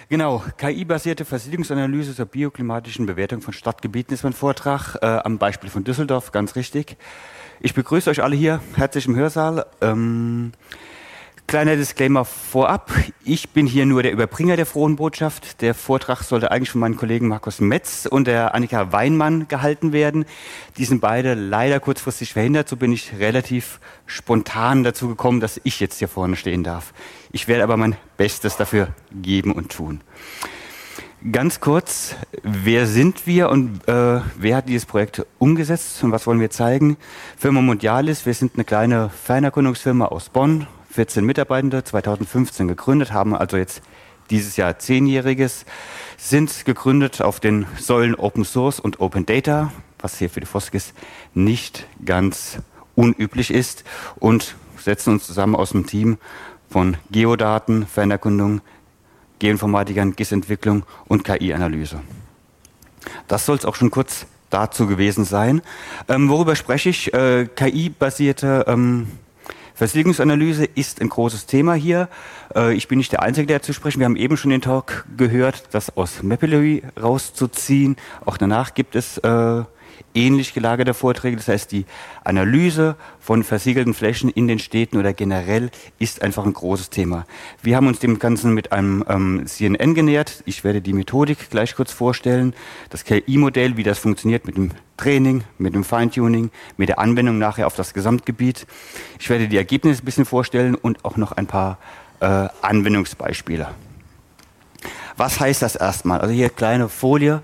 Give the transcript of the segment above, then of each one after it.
Genau, KI-basierte Versiedlungsanalyse zur bioklimatischen Bewertung von Stadtgebieten ist mein Vortrag, am Beispiel von Düsseldorf, ganz richtig. Ich begrüße euch alle hier herzlich im Hörsaal. Kleiner Disclaimer vorab, ich bin hier nur der Überbringer der frohen Botschaft. Der Vortrag sollte eigentlich von meinen Kollegen Markus Metz und der Annika Weinmann gehalten werden. Die sind beide leider kurzfristig verhindert, so bin ich relativ spontan dazu gekommen, dass ich jetzt hier vorne stehen darf. Ich werde aber mein Bestes dafür geben und tun. Ganz kurz, wer sind wir und wer hat dieses Projekt umgesetzt und was wollen wir zeigen? Firma Mondialis, wir sind eine kleine Fernerkundungsfirma aus Bonn, 14 Mitarbeitende, 2015 gegründet, haben also jetzt dieses Jahr 10-jähriges, sind gegründet auf den Säulen Open Source und Open Data, was hier für die Foskis nicht ganz unüblich ist, und setzen uns zusammen aus einem Team von Geodaten, Fernerkundung, Geoinformatikern, GIS-Entwicklung und KI-Analyse. Das soll es auch schon kurz dazu gewesen sein. Worüber spreche ich? KI-basierte Versiedlungsanalyse ist ein großes Thema hier. Ich bin nicht der Einzige, der dazu spricht. Wir haben eben schon den Talk gehört, das aus Mapillary rauszuziehen. Auch danach gibt es ähnlich gelagerte Vorträge. Das heißt, die Analyse von versiegelten Flächen in den Städten oder generell ist einfach ein großes Thema. Wir haben uns dem Ganzen mit einem CNN genähert. Ich werde die Methodik gleich kurz vorstellen. Das KI-Modell, wie das funktioniert mit dem Training, mit dem Feintuning, mit der Anwendung nachher auf das Gesamtgebiet. Ich werde die Ergebnisse ein bisschen vorstellen und auch noch ein paar Anwendungsbeispiele. Was heißt das erstmal? Also hier kleine Folie.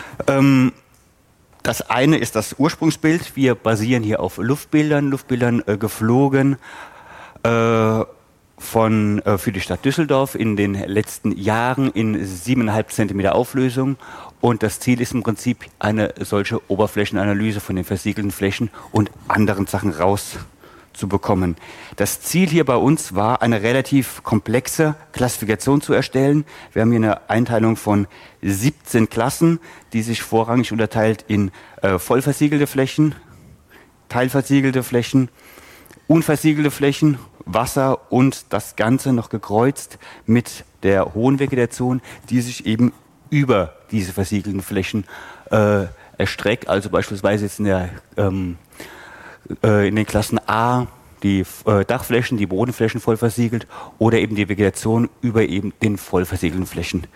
Das eine ist das Ursprungsbild. Wir basieren hier auf Luftbildern geflogen für die Stadt Düsseldorf in den letzten Jahren in 7,5 Zentimeter Auflösung. Und das Ziel ist im Prinzip, eine solche Oberflächenanalyse von den versiegelten Flächen und anderen Sachen rauszubekommen. Das Ziel hier bei uns war, eine relativ komplexe Klassifikation zu erstellen. Wir haben hier eine Einteilung von 17 Klassen, die sich vorrangig unterteilt in vollversiegelte Flächen, teilversiegelte Flächen, unversiegelte Flächen, Wasser und das Ganze noch gekreuzt mit der hohen Vegetation, die sich eben über diese versiegelten Flächen erstreckt. Also beispielsweise jetzt in den Klassen A die Dachflächen, die Bodenflächen voll versiegelt oder eben die Vegetation über eben den voll versiegelten Flächen.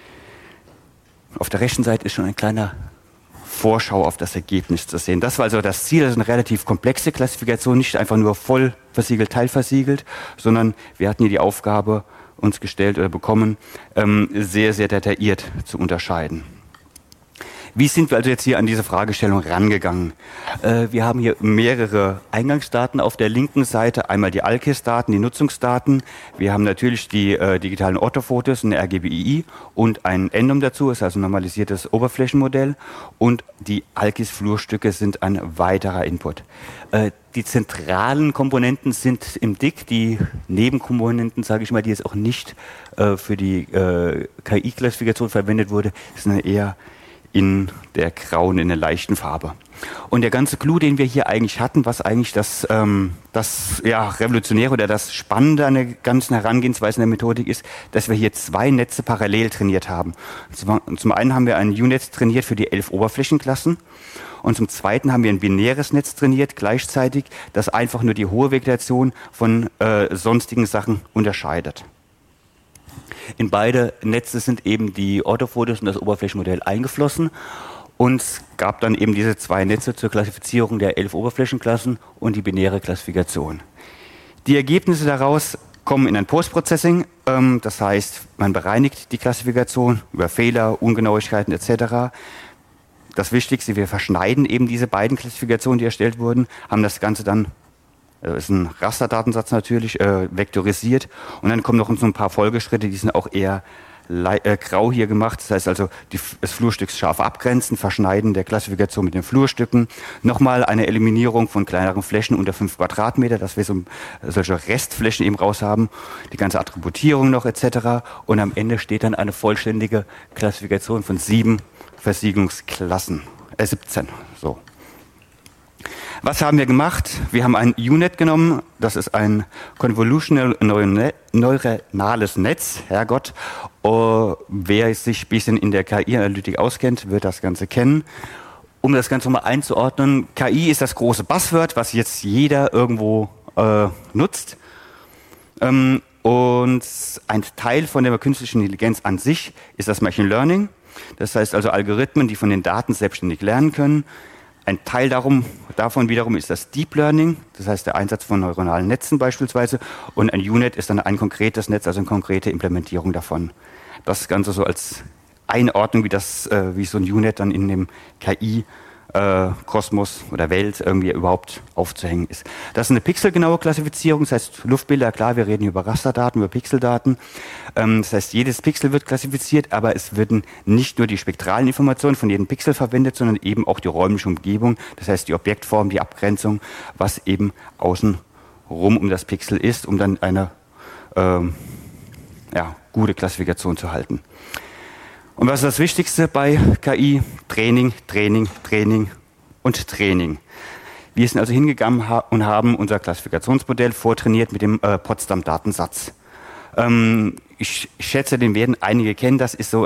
Auf der rechten Seite ist schon ein kleiner Vorschau auf das Ergebnis zu sehen. Das war also das Ziel, das ist eine relativ komplexe Klassifikation, nicht einfach nur voll versiegelt, teilversiegelt, sondern wir hatten hier die Aufgabe uns gestellt oder bekommen, sehr, sehr detailliert zu unterscheiden. Wie sind wir also jetzt hier an diese Fragestellung rangegangen? Wir haben hier mehrere Eingangsdaten auf der linken Seite. Einmal die ALKIS-Daten, die Nutzungsdaten. Wir haben natürlich die digitalen Orthofotos, eine RGBI und ein Endum dazu, ist also ein normalisiertes Oberflächenmodell. Und die ALKIS-Flurstücke sind ein weiterer Input. Die zentralen Komponenten sind im DIC, die Nebenkomponenten, sage ich mal, die jetzt auch nicht für die KI-Klassifikation verwendet wurde, sind eher in der grauen, in der leichten Farbe. Und der ganze Clou, den wir hier eigentlich hatten, was eigentlich das Revolutionäre oder das Spannende an der ganzen Herangehensweise in der Methodik ist, dass wir hier 2 Netze parallel trainiert haben. Zum einen haben wir ein U-Netz trainiert für die 11 Oberflächenklassen und zum zweiten haben wir ein binäres Netz trainiert gleichzeitig, das einfach nur die hohe Vegetation von sonstigen Sachen unterscheidet. In beide Netze sind eben die Orthofotos und das Oberflächenmodell eingeflossen und es gab dann eben diese 2 Netze zur Klassifizierung der 11 Oberflächenklassen und die binäre Klassifikation. Die Ergebnisse daraus kommen in ein Postprocessing, das heißt, man bereinigt die Klassifikation über Fehler, Ungenauigkeiten etc. Das Wichtigste, wir verschneiden eben diese beiden Klassifikationen, die erstellt wurden, haben das Ganze dann, das ist ein Rasterdatensatz natürlich, vektorisiert. Und dann kommen noch so ein paar Folgeschritte, die sind auch eher grau hier gemacht. Das heißt also, das Flurstück scharf abgrenzen, verschneiden der Klassifikation mit den Flurstücken. Nochmal eine Eliminierung von kleineren Flächen unter 5 Quadratmeter, dass wir solche Restflächen eben raus haben. Die ganze Attributierung noch etc. Und am Ende steht dann eine vollständige Klassifikation von 7 Versiegelungsklassen. 17, so. Was haben wir gemacht? Wir haben ein UNet genommen, das ist ein Convolutional neuronales Netz, Herrgott. Wer sich ein bisschen in der KI-Analytik auskennt, wird das Ganze kennen. Um das Ganze mal einzuordnen, KI ist das große Buzzword, was jetzt jeder irgendwo nutzt. Und ein Teil von der künstlichen Intelligenz an sich ist das Machine Learning. Das heißt also Algorithmen, die von den Daten selbstständig lernen können. Ein Teil davon wiederum ist das Deep Learning, das heißt der Einsatz von neuronalen Netzen beispielsweise. Und ein UNet ist dann ein konkretes Netz, also eine konkrete Implementierung davon. Das Ganze so als Einordnung, wie so ein UNet dann in dem KI-Kosmos oder Welt irgendwie überhaupt aufzuhängen ist. Das ist eine pixelgenaue Klassifizierung, das heißt Luftbilder, klar, wir reden über Rasterdaten, über Pixeldaten. Das heißt, jedes Pixel wird klassifiziert, aber es werden nicht nur die spektralen Informationen von jedem Pixel verwendet, sondern eben auch die räumliche Umgebung, das heißt die Objektform, die Abgrenzung, was eben außen rum um das Pixel ist, um dann eine gute Klassifikation zu halten. Und was ist das Wichtigste bei KI? Training, Training, Training und Training. Wir sind also hingegangen und haben unser Klassifikationsmodell vortrainiert mit dem Potsdam-Datensatz. Ich schätze, den werden einige kennen. Das ist so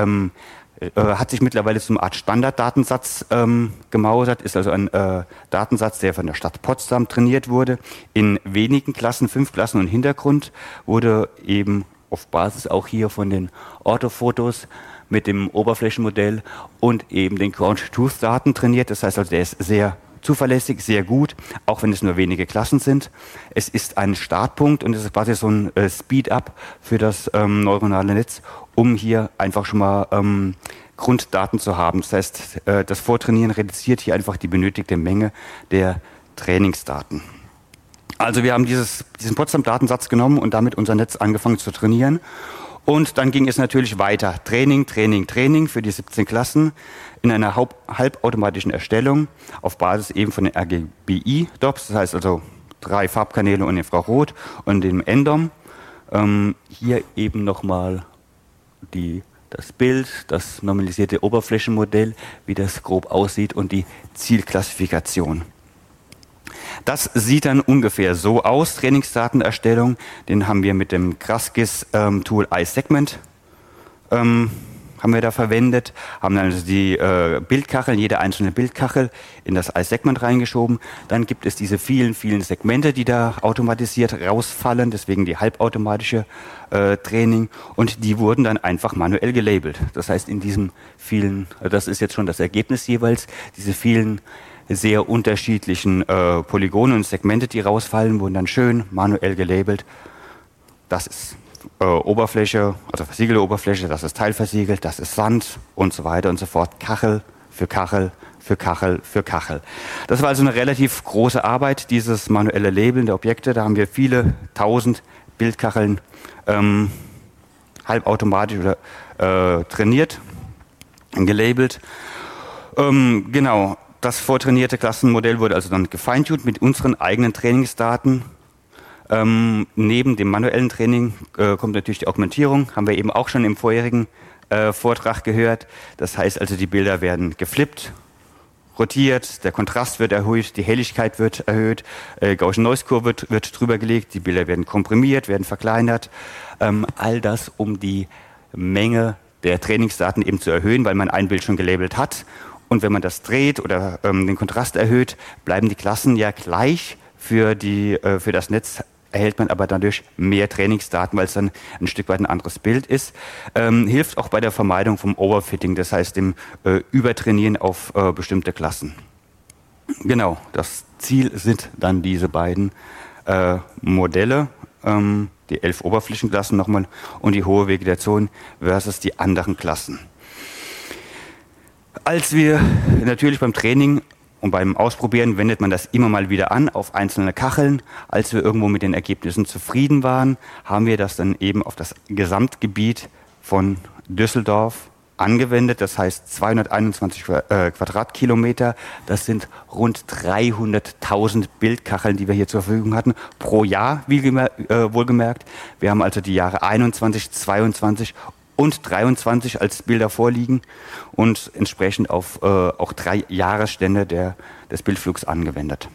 hat sich mittlerweile zum Art Standarddatensatz gemausert. Ist also ein Datensatz, der von der Stadt Potsdam trainiert wurde. In wenigen Klassen, 5 Klassen und Hintergrund, wurde eben auf Basis auch hier von den Orthofotos mit dem Oberflächenmodell und eben den Ground-Truth-Daten trainiert. Das heißt also, der ist sehr zuverlässig, sehr gut, auch wenn es nur wenige Klassen sind. Es ist ein Startpunkt und es ist quasi so ein Speed-up für das neuronale Netz, um hier einfach schon mal Grunddaten zu haben. Das heißt, das Vortrainieren reduziert hier einfach die benötigte Menge der Trainingsdaten. Also wir haben diesen Potsdam-Datensatz genommen und damit unser Netz angefangen zu trainieren. Und dann ging es natürlich weiter. Training, Training, Training für die 17 Klassen in einer halbautomatischen Erstellung auf Basis eben von den RGBI-DOPs, das heißt also 3 Farbkanäle und Infrarot und dem NDOM. Hier eben nochmal das Bild, das normalisierte Oberflächenmodell, wie das grob aussieht und die Zielklassifikation. Das sieht dann ungefähr so aus, Trainingsdatenerstellung. Den haben wir mit dem Graskis-Tool iSegment haben wir da verwendet, haben dann also die Bildkacheln, jede einzelne Bildkachel in das iSegment reingeschoben. Dann gibt es diese vielen, vielen Segmente, die da automatisiert rausfallen, deswegen die halbautomatische Training. Und die wurden dann einfach manuell gelabelt. Das heißt, in diesen vielen, das ist jetzt schon das Ergebnis jeweils, diese vielen sehr unterschiedlichen Polygone und Segmente, die rausfallen, wurden dann schön manuell gelabelt. Das ist Oberfläche, also versiegelte Oberfläche, das ist teilversiegelt, das ist Sand und so weiter und so fort. Kachel für Kachel für Kachel für Kachel. Das war also eine relativ große Arbeit, dieses manuelle Labeln der Objekte. Da haben wir viele 1000 Bildkacheln halbautomatisch oder trainiert, gelabelt. Genau. Das vortrainierte Klassenmodell wurde also dann gefeintuned mit unseren eigenen Trainingsdaten. Neben dem manuellen Training kommt natürlich die Augmentierung, haben wir eben auch schon im vorherigen Vortrag gehört. Das heißt also, die Bilder werden geflippt, rotiert, der Kontrast wird erhöht, die Helligkeit wird erhöht, Gaussian Noise Kurve wird drüber gelegt, die Bilder werden komprimiert, werden verkleinert. All das, um die Menge der Trainingsdaten eben zu erhöhen, weil man ein Bild schon gelabelt hat. Und wenn man das dreht oder den Kontrast erhöht, bleiben die Klassen ja gleich. Für das Netz erhält man aber dadurch mehr Trainingsdaten, weil es dann ein Stück weit ein anderes Bild ist. Hilft auch bei der Vermeidung vom Overfitting, das heißt dem Übertrainieren auf bestimmte Klassen. Genau, das Ziel sind dann diese beiden Modelle, die 11 Oberflächenklassen nochmal und die hohe Vegetation versus die anderen Klassen. Als wir natürlich beim Training und beim Ausprobieren wendet man das immer mal wieder an auf einzelne Kacheln. Als wir irgendwo mit den Ergebnissen zufrieden waren, haben wir das dann eben auf das Gesamtgebiet von Düsseldorf angewendet. Das heißt 221 Quadratkilometer. Das sind rund 300.000 Bildkacheln, die wir hier zur Verfügung hatten, pro Jahr, wohlgemerkt. Wir haben also die Jahre 21, 22 und 23 als Bilder vorliegen und entsprechend auf auch 3 Jahresstände des Bildflugs angewendet.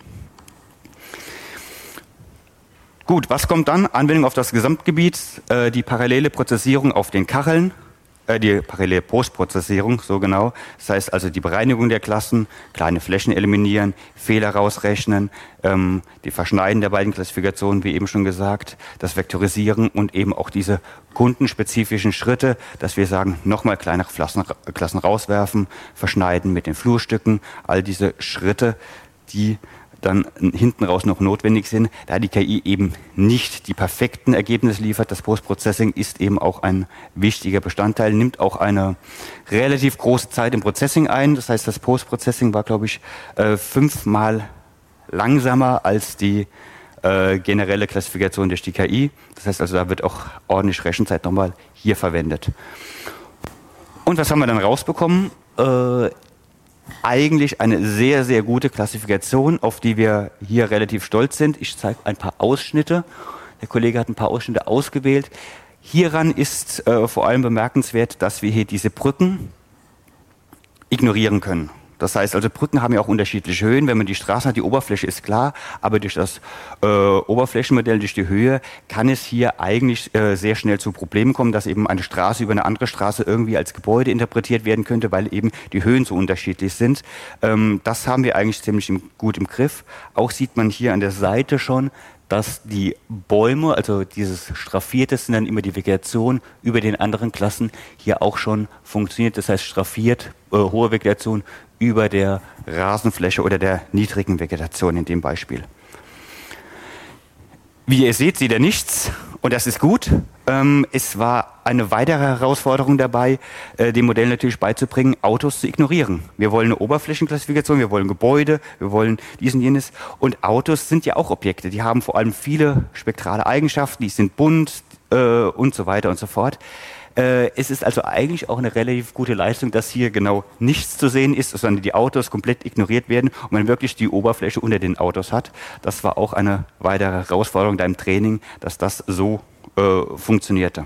Gut, was kommt dann? Anwendung auf das Gesamtgebiet, die parallele Prozessierung auf den Kacheln, die parallele Postprozessierung, so genau. Das heißt also die Bereinigung der Klassen, kleine Flächen eliminieren, Fehler rausrechnen, die Verschneiden der beiden Klassifikationen, wie eben schon gesagt, das Vektorisieren und eben auch diese kundenspezifischen Schritte, dass wir sagen, nochmal kleinere Klassen rauswerfen, verschneiden mit den Flurstücken, all diese Schritte, die dann hinten raus noch notwendig sind, da die KI eben nicht die perfekten Ergebnisse liefert. Das Postprocessing ist eben auch ein wichtiger Bestandteil, nimmt auch eine relativ große Zeit im Processing ein. Das heißt, das Postprocessing war, glaube ich, 5-mal langsamer als die generelle Klassifikation durch die KI. Das heißt also, da wird auch ordentlich Rechenzeit nochmal hier verwendet. Und was haben wir dann rausbekommen? Eigentlich eine sehr, sehr gute Klassifikation, auf die wir hier relativ stolz sind. Ich zeige ein paar Ausschnitte. Der Kollege hat ein paar Ausschnitte ausgewählt. Hieran ist vor allem bemerkenswert, dass wir hier diese Brücken ignorieren können. Das heißt also, Brücken haben ja auch unterschiedliche Höhen. Wenn man die Straße hat, die Oberfläche ist klar, aber durch das Oberflächenmodell, durch die Höhe, kann es hier eigentlich sehr schnell zu Problemen kommen, dass eben eine Straße über eine andere Straße irgendwie als Gebäude interpretiert werden könnte, weil eben die Höhen so unterschiedlich sind. Das haben wir eigentlich ziemlich gut im Griff. Auch sieht man hier an der Seite schon, dass die Bäume, also dieses Straffierte, sind dann immer die Vegetation über den anderen Klassen hier auch schon funktioniert. Das heißt straffiert, hohe Vegetation über der Rasenfläche oder der niedrigen Vegetation in dem Beispiel. Wie ihr seht, seht ihr nichts und das ist gut. Es war eine weitere Herausforderung dabei, dem Modell natürlich beizubringen, Autos zu ignorieren. Wir wollen eine Oberflächenklassifikation, wir wollen Gebäude, wir wollen dies und jenes. Und Autos sind ja auch Objekte, die haben vor allem viele spektrale Eigenschaften, die sind bunt und so weiter und so fort. Es ist also eigentlich auch eine relativ gute Leistung, dass hier genau nichts zu sehen ist, sondern die Autos komplett ignoriert werden und man wirklich die Oberfläche unter den Autos hat. Das war auch eine weitere Herausforderung da im Training, dass das so funktionierte.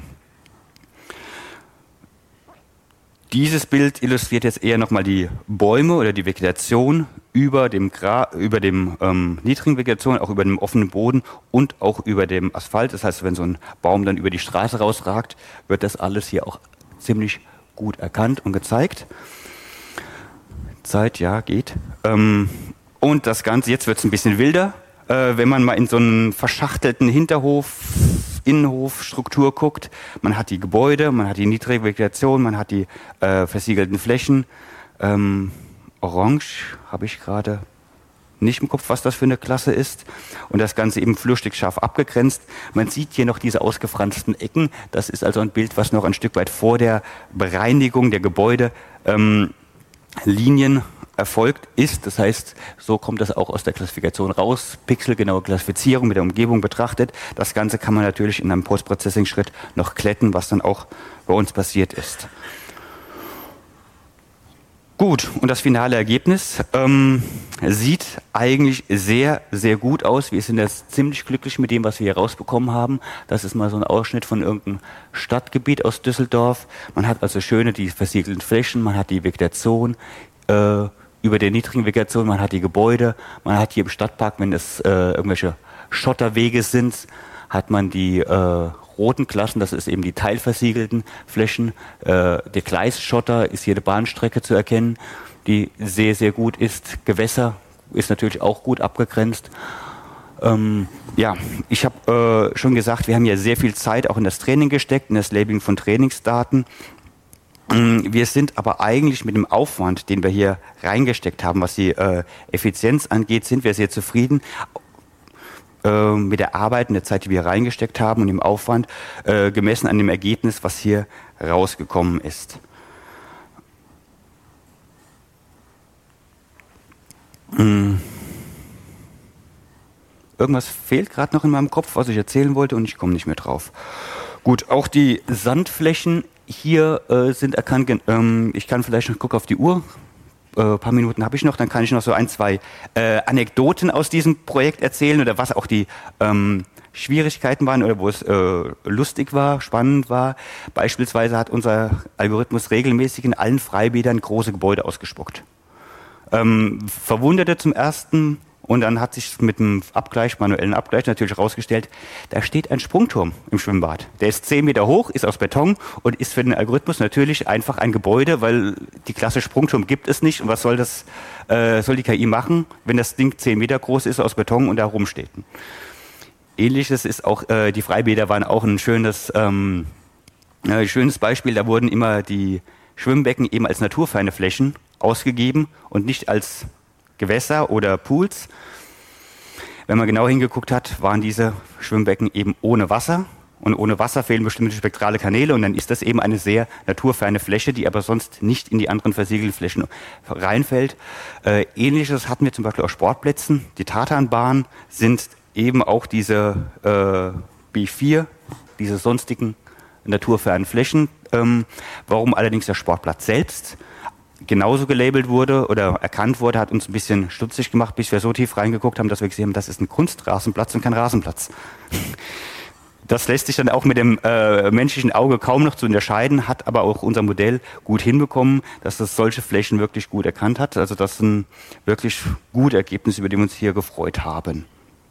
Dieses Bild illustriert jetzt eher nochmal die Bäume oder die Vegetation über dem niedrigen Vegetation, auch über dem offenen Boden und auch über dem Asphalt. Das heißt, wenn so ein Baum dann über die Straße rausragt, wird das alles hier auch ziemlich gut erkannt und gezeigt. Zeit, ja, geht. Und das Ganze, jetzt wird es ein bisschen wilder. Wenn man mal in so einen verschachtelten Innenhofstruktur guckt, man hat die Gebäude, man hat die niedrige Vegetation, man hat die versiegelten Flächen. Orange habe ich gerade nicht im Kopf, was das für eine Klasse ist. Und das Ganze eben flurstückscharf abgegrenzt. Man sieht hier noch diese ausgefransten Ecken. Das ist also ein Bild, was noch ein Stück weit vor der Bereinigung der Gebäude Linien erfolgt ist. Das heißt, so kommt das auch aus der Klassifikation raus. Pixelgenaue Klassifizierung mit der Umgebung betrachtet. Das Ganze kann man natürlich in einem Post-Processing-Schritt noch glätten, was dann auch bei uns passiert ist. Gut, und das finale Ergebnis sieht eigentlich sehr, sehr gut aus. Wir sind jetzt ziemlich glücklich mit dem, was wir hier rausbekommen haben. Das ist mal so ein Ausschnitt von irgendeinem Stadtgebiet aus Düsseldorf. Man hat also schöne, die versiegelten Flächen, man hat die Vegetation, über der niedrigen Vegetation, man hat die Gebäude, man hat hier im Stadtpark, wenn es irgendwelche Schotterwege sind, hat man die roten Klassen, das ist eben die teilversiegelten Flächen. Der Gleisschotter ist hier eine Bahnstrecke zu erkennen, die sehr, sehr gut ist. Gewässer ist natürlich auch gut abgegrenzt. Ja, ich habe schon gesagt, wir haben ja sehr viel Zeit auch in das Training gesteckt, in das Labeling von Trainingsdaten. Wir sind aber eigentlich mit dem Aufwand, den wir hier reingesteckt haben, was die Effizienz angeht, sind wir sehr zufrieden mit der Arbeit und der Zeit, die wir reingesteckt haben und dem Aufwand, gemessen an dem Ergebnis, was hier rausgekommen ist. Irgendwas fehlt gerade noch in meinem Kopf, was ich erzählen wollte und ich komme nicht mehr drauf. Gut, auch die Sandflächen hier sind erkannt. Ich kann vielleicht noch gucken auf die Uhr. Ein paar Minuten habe ich noch, dann kann ich noch so 1, 2 Anekdoten aus diesem Projekt erzählen oder was auch die Schwierigkeiten waren oder wo es lustig war, spannend war. Beispielsweise hat unser Algorithmus regelmäßig in allen Freibädern große Gebäude ausgespuckt. Verwunderte zum ersten, und dann hat sich mit dem manuellen Abgleich natürlich herausgestellt, da steht ein Sprungturm im Schwimmbad. Der ist 10 Meter hoch, ist aus Beton und ist für den Algorithmus natürlich einfach ein Gebäude, weil die Klasse Sprungturm gibt es nicht. Und was soll die KI machen, wenn das Ding 10 Meter groß ist, aus Beton und da rumsteht? Ähnliches ist auch, die Freibäder waren auch ein schönes Beispiel. Da wurden immer die Schwimmbecken eben als naturferne Flächen ausgegeben und nicht als Gewässer oder Pools. Wenn man genau hingeguckt hat, waren diese Schwimmbecken eben ohne Wasser. Und ohne Wasser fehlen bestimmte spektrale Kanäle und dann ist das eben eine sehr naturferne Fläche, die aber sonst nicht in die anderen versiegelten Flächen reinfällt. Ähnliches hatten wir zum Beispiel auf Sportplätzen. Die Tatanbahnen sind eben auch diese B4, diese sonstigen naturfernen Flächen. Warum allerdings der Sportplatz selbst genauso gelabelt wurde oder erkannt wurde, hat uns ein bisschen stutzig gemacht, bis wir so tief reingeguckt haben, dass wir gesehen haben, das ist ein Kunstrasenplatz und kein Rasenplatz. Das lässt sich dann auch mit dem menschlichen Auge kaum noch zu unterscheiden, hat aber auch unser Modell gut hinbekommen, dass das solche Flächen wirklich gut erkannt hat. Also das sind wirklich gute Ergebnisse, über die wir uns hier gefreut haben.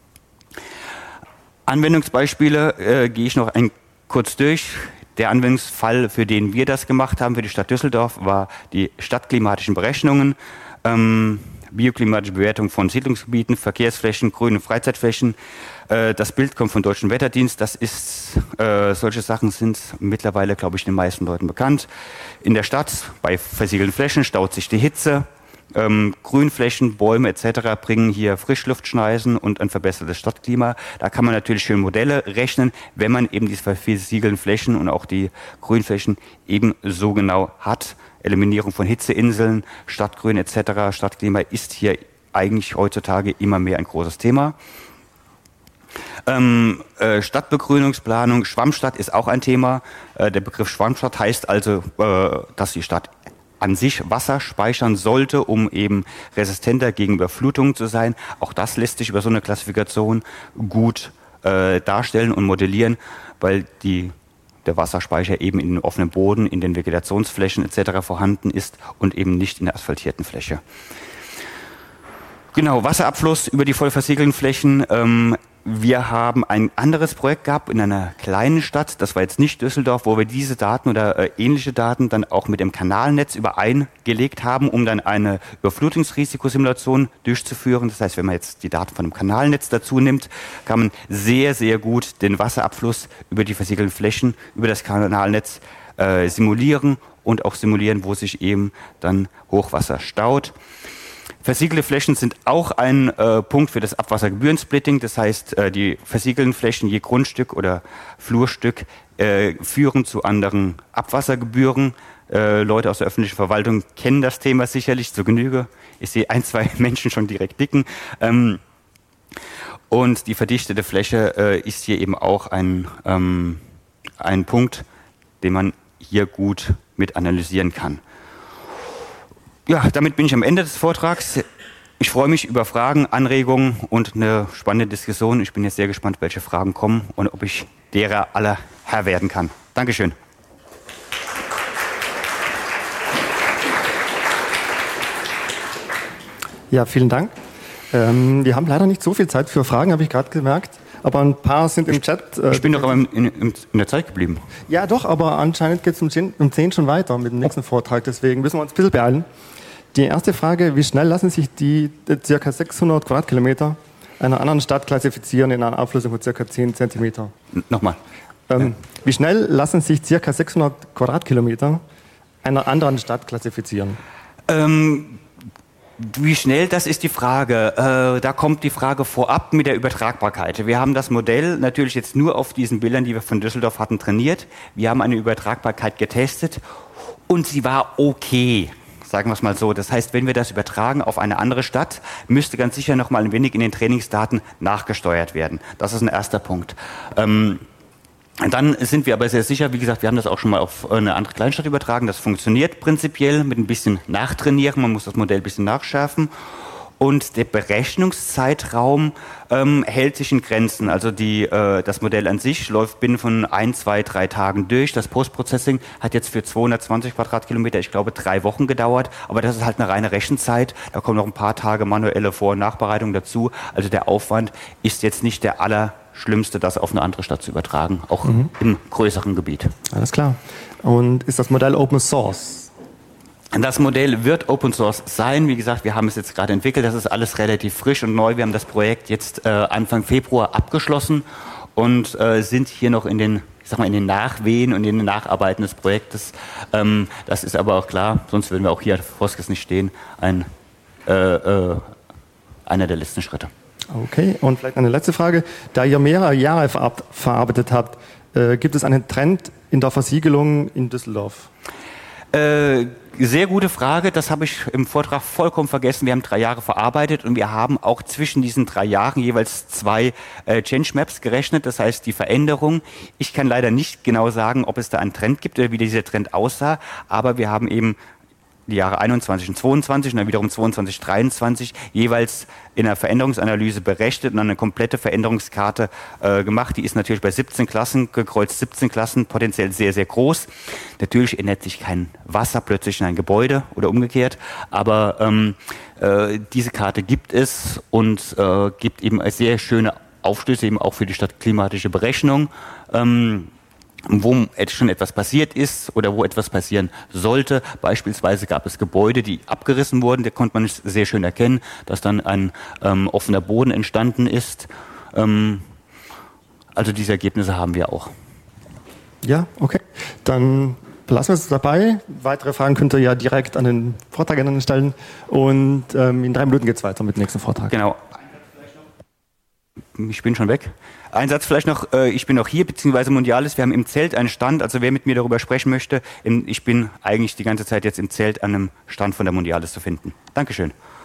Anwendungsbeispiele gehe ich noch kurz durch. Der Anwendungsfall, für den wir das gemacht haben, für die Stadt Düsseldorf, war die stadtklimatischen Berechnungen, bioklimatische Bewertung von Siedlungsgebieten, Verkehrsflächen, Grün- und Freizeitflächen. Das Bild kommt vom Deutschen Wetterdienst. Das ist, solche Sachen sind mittlerweile, glaube ich, den meisten Leuten bekannt. In der Stadt, bei versiegelten Flächen, staut sich die Hitze. Grünflächen, Bäume etc. bringen hier Frischluftschneisen und ein verbessertes Stadtklima. Da kann man natürlich schön Modelle rechnen, wenn man eben diese versiegelten Flächen und auch die Grünflächen eben so genau hat. Eliminierung von Hitzeinseln, Stadtgrün etc. Stadtklima ist hier eigentlich heutzutage immer mehr ein großes Thema. Stadtbegrünungsplanung, Schwammstadt ist auch ein Thema. Der Begriff Schwammstadt heißt also, dass die Stadt an sich Wasser speichern sollte, um eben resistenter gegen Überflutungen zu sein. Auch das lässt sich über so eine Klassifikation gut darstellen und modellieren, weil der Wasserspeicher eben in den offenen Boden, in den Vegetationsflächen etc. vorhanden ist und eben nicht in der asphaltierten Fläche. Genau, Wasserabfluss über die voll versiegelten Flächen. Wir haben ein anderes Projekt gehabt in einer kleinen Stadt, das war jetzt nicht Düsseldorf, wo wir diese Daten oder ähnliche Daten dann auch mit dem Kanalnetz übereingelegt haben, um dann eine Überflutungsrisikosimulation durchzuführen. Das heißt, wenn man jetzt die Daten von dem Kanalnetz dazu nimmt, kann man sehr, sehr gut den Wasserabfluss über die versiegelten Flächen, über das Kanalnetz simulieren und auch simulieren, wo sich eben dann Hochwasser staut. Versiegelte Flächen sind auch ein Punkt für das Abwassergebührensplitting. Das heißt, die versiegelten Flächen je Grundstück oder Flurstück führen zu anderen Abwassergebühren. Leute aus der öffentlichen Verwaltung kennen das Thema sicherlich zur Genüge. Ich sehe 1, 2 Menschen schon direkt nicken. Und die verdichtete Fläche ist hier eben auch ein Punkt, den man hier gut mit analysieren kann. Ja, damit bin ich am Ende des Vortrags. Ich freue mich über Fragen, Anregungen und eine spannende Diskussion. Ich bin jetzt sehr gespannt, welche Fragen kommen und ob ich derer aller Herr werden kann. Dankeschön. Ja, vielen Dank. Wir haben leider nicht so viel Zeit für Fragen, habe ich gerade gemerkt. Aber ein paar sind im Chat. Ich bin doch aber in der Zeit geblieben. Ja, doch, aber anscheinend geht es um 10 schon weiter mit dem nächsten Vortrag. Deswegen müssen wir uns ein bisschen beeilen. Die erste Frage, wie schnell lassen sich die ca. 600 Quadratkilometer einer anderen Stadt klassifizieren in einer Auflösung von ca. 10 Zentimeter? Nochmal. Wie schnell lassen sich ca. 600 Quadratkilometer einer anderen Stadt klassifizieren? Wie schnell, das ist die Frage. Da kommt die Frage vorab mit der Übertragbarkeit. Wir haben das Modell natürlich jetzt nur auf diesen Bildern, die wir von Düsseldorf hatten, trainiert. Wir haben eine Übertragbarkeit getestet und sie war okay. Sagen wir es mal so. Das heißt, wenn wir das übertragen auf eine andere Stadt, müsste ganz sicher noch mal ein wenig in den Trainingsdaten nachgesteuert werden. Das ist ein erster Punkt. Dann sind wir aber sehr sicher, wie gesagt, wir haben das auch schon mal auf eine andere Kleinstadt übertragen. Das funktioniert prinzipiell mit ein bisschen Nachtrainieren. Man muss das Modell ein bisschen nachschärfen. und der Berechnungszeitraum hält sich in Grenzen. Also das Modell an sich läuft binnen von 1, 2, 3 Tagen durch. Das Postprocessing hat jetzt für 220 Quadratkilometer, ich glaube, 3 Wochen gedauert. Aber das ist halt eine reine Rechenzeit. Da kommen noch ein paar Tage manuelle Vor- und Nachbereitung dazu. Also der Aufwand ist jetzt nicht der Allerschlimmste, das auf eine andere Stadt zu übertragen, auch im größeren Gebiet. Alles klar. Und ist das Modell Open Source? Das Modell wird Open Source sein. Wie gesagt, wir haben es jetzt gerade entwickelt. Das ist alles relativ frisch und neu. Wir haben das Projekt jetzt Anfang Februar abgeschlossen und sind hier noch in den Nachwehen und in den Nacharbeiten des Projektes. Das ist aber auch klar, sonst würden wir auch hier auf Foskes nicht stehen, einer der letzten Schritte. Okay, und vielleicht eine letzte Frage. Da ihr mehrere Jahre verarbeitet habt, gibt es einen Trend in der Versiegelung in Düsseldorf? Sehr gute Frage, das habe ich im Vortrag vollkommen vergessen. Wir haben 3 Jahre verarbeitet und wir haben auch zwischen diesen 3 Jahren jeweils 2 Change Maps gerechnet, das heißt die Veränderung. Ich kann leider nicht genau sagen, ob es da einen Trend gibt oder wie dieser Trend aussah, aber wir haben eben die Jahre 21 und 22 und dann wiederum 22, 23 jeweils in einer Veränderungsanalyse berechnet und eine komplette Veränderungskarte gemacht. Die ist natürlich bei 17 Klassen, gekreuzt 17 Klassen, potenziell sehr, sehr groß. Natürlich ändert sich kein Wasser plötzlich in ein Gebäude oder umgekehrt, aber diese Karte gibt es und gibt eben sehr schöne Aufschlüsse eben auch für die stadtklimatische Berechnung. Wo schon etwas passiert ist oder wo etwas passieren sollte. Beispielsweise gab es Gebäude, die abgerissen wurden. Da konnte man sehr schön erkennen, dass dann ein offener Boden entstanden ist. Also diese Ergebnisse haben wir auch. Ja, okay. Dann belassen wir es dabei. Weitere Fragen könnt ihr ja direkt an den Vortragenden stellen. Und in 3 Minuten geht es weiter mit dem nächsten Vortrag. Genau. Ich bin schon weg. Ein Satz vielleicht noch, ich bin auch hier, beziehungsweise Mundialis, wir haben im Zelt einen Stand, also wer mit mir darüber sprechen möchte, ich bin eigentlich die ganze Zeit jetzt im Zelt an einem Stand von der Mundialis zu finden. Dankeschön.